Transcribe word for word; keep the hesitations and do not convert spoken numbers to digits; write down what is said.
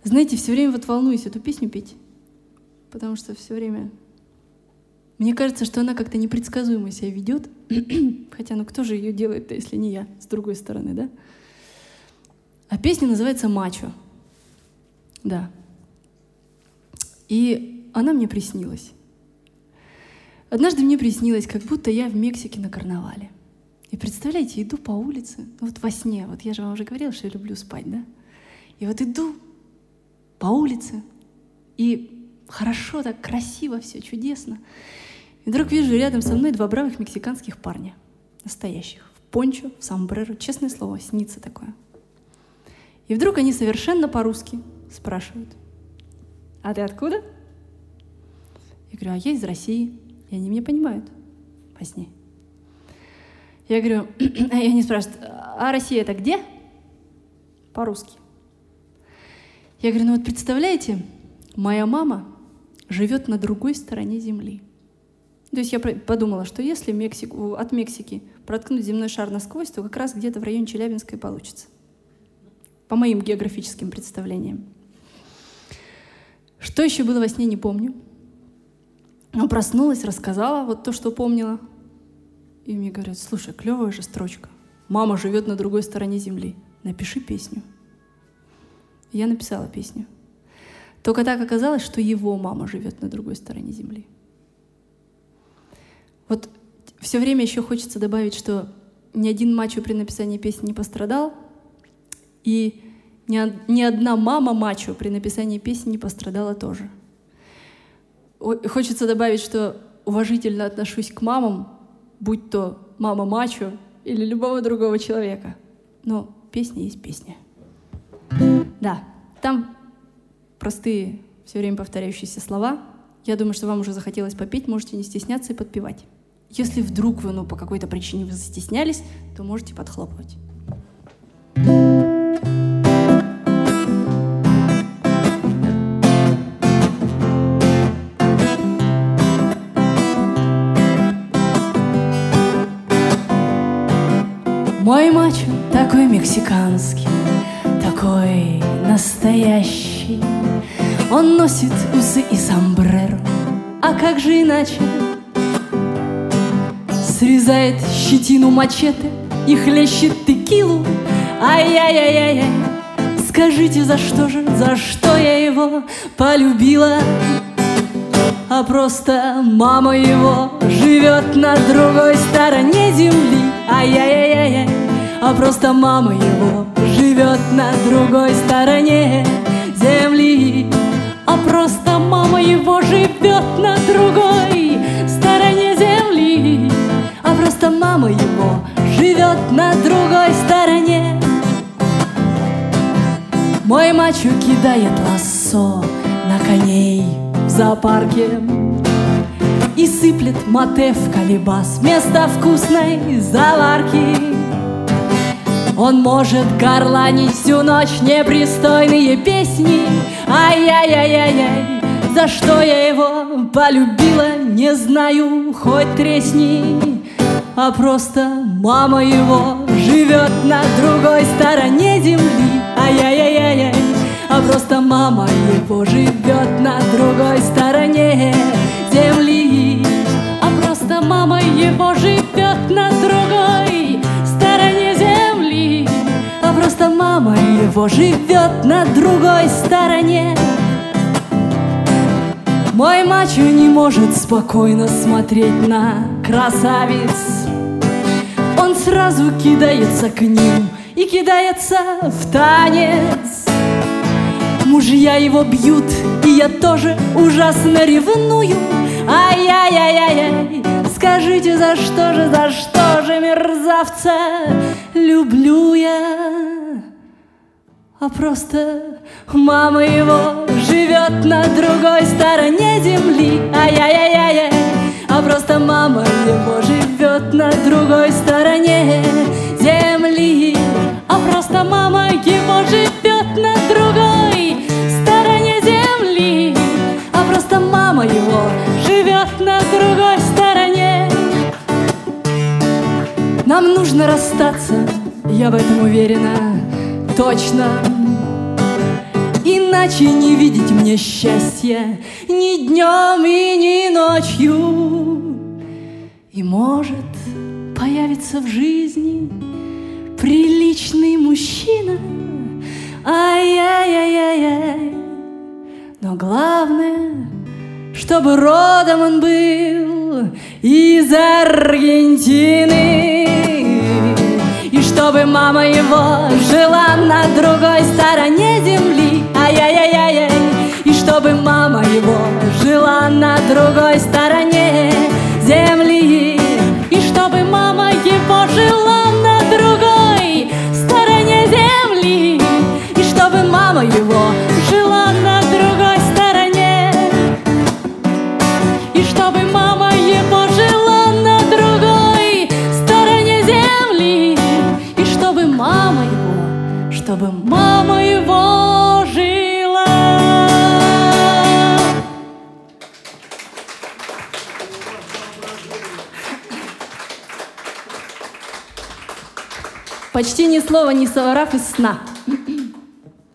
Знаете, все время вот волнуюсь эту песню петь, потому что все время... Мне кажется, что она как-то непредсказуемо себя ведет. Хотя, ну кто же ее делает-то, если не я, с другой стороны, да? А песня называется «Мачо». Да. И она мне приснилась. Однажды мне приснилось, как будто я в Мексике на карнавале. И представляете, иду по улице, ну вот во сне, вот я же вам уже говорила, что я люблю спать, да? И вот иду по улице, и хорошо, так красиво все, чудесно. И вдруг вижу рядом со мной два бравых мексиканских парня, настоящих, в пончо, в сомбреро, честное слово, снится такое. И вдруг они совершенно по-русски спрашивают: «А ты откуда?» Я говорю: «А я из России». И они меня понимают во сне. Я говорю, а они спрашивают: «А Россия это где?» По-русски. Я говорю: «Ну вот представляете, моя мама живет на другой стороне Земли». То есть я подумала, что если Мексику, от Мексики проткнуть земной шар насквозь, то как раз где-то в районе Челябинска и получится. По моим географическим представлениям. Что еще было во сне, не помню. Но проснулась, рассказала вот то, что помнила. И мне говорят: «Слушай, клевая же строчка. Мама живет на другой стороне Земли. Напиши песню». И я написала песню. Только так оказалось, что его мама живет на другой стороне Земли. Вот все время еще хочется добавить, что ни один мачо при написании песни не пострадал, и ни, ни одна мама мачо при написании песни не пострадала тоже. Хочется добавить, что уважительно отношусь к мамам, будь то мама мачо или любого другого человека. Но песня есть песня. Да, там простые, все время повторяющиеся слова. Я думаю, что вам уже захотелось попеть, можете не стесняться и подпевать. Если вдруг вы, ну, по какой-то причине вы застеснялись, то можете подхлопывать. Мой мачо такой мексиканский, такой настоящий. Он носит усы и сомбреро, а как же иначе? Срезает щетину мачете и хлещет текилу. Ай-яй-яй-яй-яй, скажите, за что же, за что я его полюбила? А просто мама его живет на другой стороне земли. Ай-яй-яй-яй, а просто мама его живет на другой стороне земли. А просто мама его живет на другой стороне земли. А просто мама его живет на другой стороне. Мой мачо кидает лассо на коней в зоопарке и сыплет мате в колебас вместо вкусной заварки. Он может горланить всю ночь непристойные песни. Ай-яй-яй-яй-яй, за что я его полюбила, не знаю, хоть тресни. А просто мама его живет на другой стороне земли. Ай-яй-яй-яй, а просто мама его живет на другой стороне земли. А просто мама его живет на другой стороне земли. А просто мама его живет на другой стороне. Мой мачо не может спокойно смотреть на красавиц. Он сразу кидается к ним и кидается в танец. Мужья его бьют, и я тоже ужасно ревную. Ай-яй-яй-яй-яй, скажите, за что же, за что же мерзавца люблю я? А просто мама его живет на другой стороне земли. Ай-яй-яй-яй, а просто мама его живет на другой стороне земли. А просто мама его живет на другой стороне земли. А просто мама его живет на другой стороне. Нам нужно расстаться, я в этом уверена точно. иначе не видеть мне счастья ни днем и ни ночью. И может появится в жизни приличный мужчина, ай-яй-яй-яй-яй. Но главное, чтобы родом он был из Аргентины, и чтобы мама его жила на другой стороне земли, ай-яй-яй-яй. И чтобы мама его жила на другой стороне земли, и чтобы мама его жила на другой стороне земли, и чтобы мама его жила на другой стороне, и чтобы мама его жила на другой стороне земли, и чтобы мама его, чтобы мама его жила. Почти ни слова не соврав из сна.